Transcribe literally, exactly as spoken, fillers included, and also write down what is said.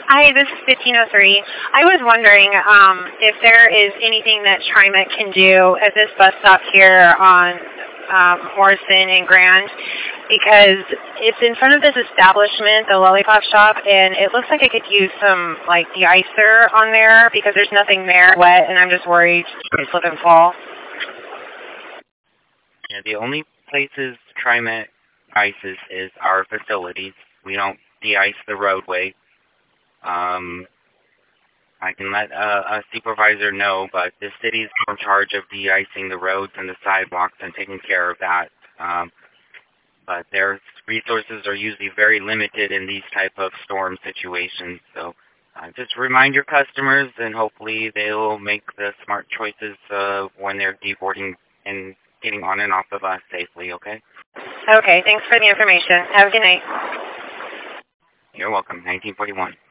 Hi, this is fifteen oh three. I was wondering um, if there is anything that TriMet can do at this bus stop here on um, Morrison and Grand, because it's in front of this establishment, the Lollipop Shop, and it looks like I could use some, like, de-icer on there because there's nothing there wet, and I'm just worried it's slip and fall. Yeah, the only places TriMet ices is our facilities. We don't de-ice the roadway. Um, I can let uh, a supervisor know, but the city's in charge of de-icing the roads and the sidewalks and taking care of that. Um, but their resources are usually very limited in these type of storm situations. So uh, just remind your customers, and hopefully they'll make the smart choices uh, when they're deboarding and getting on and off the bus safely, okay? Okay, thanks for the information. Have a good night. You're welcome. nineteen forty-one.